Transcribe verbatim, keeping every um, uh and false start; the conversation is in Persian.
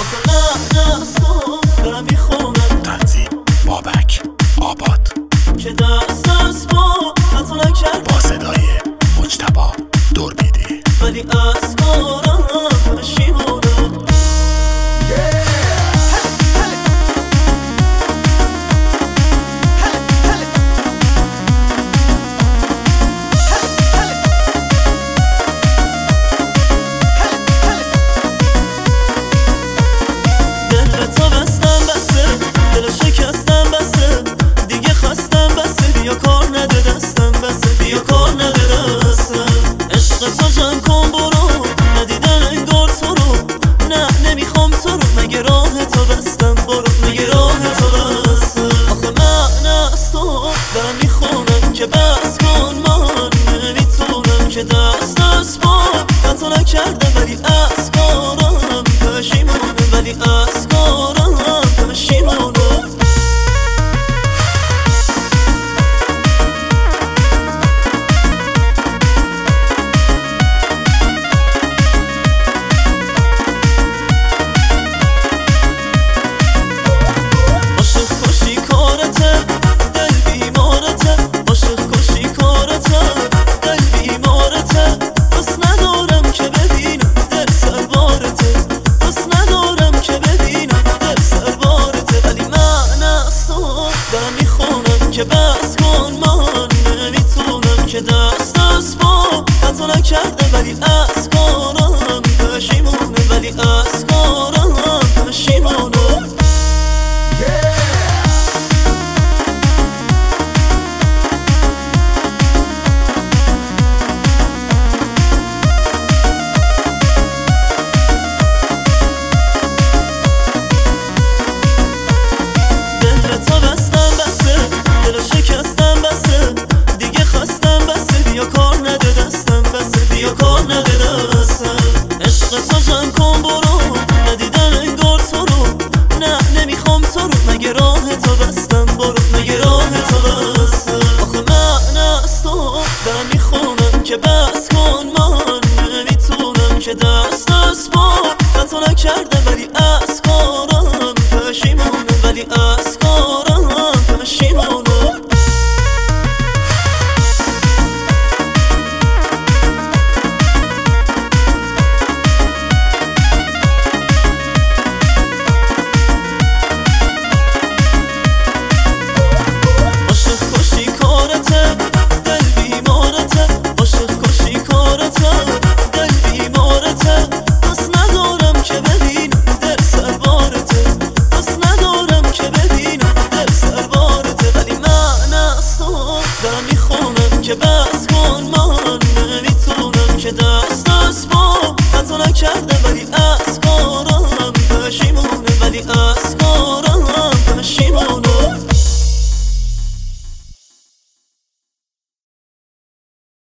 آخه نه نه از تو دارم میخونم. تنظیم بابک آباد که دست از با خطا نکرد با صدای مجتبی دوربیدی، ولی از کارم پشیمونم. تو جمع کن برو، ندیدن انگار تو رو. نه نمیخوام تو رو، مگه راه تو بستم برو، مگه راه تو بستم. آخه من از تو دارم میخونم که بس کن، من نمیتونم که دست از با خطا نکردم، ولی از کارم پشیمونم، ولی از کارم پشیمونم. که بس کن، من نمیتونم که دست از با خطا نکرده، ولی از کارم پشیمونم، ولی از کارم پشیمونم. تو جمع کن برو، ندیدن انگار تو رو. نه نمیخوام تو رو، مگه راه تو بستم برو، مگه راه تو بستم. آخه من از تو دارم میخونم که بس کن، من نمیتونم که دست از با خطا نکردم، ولی از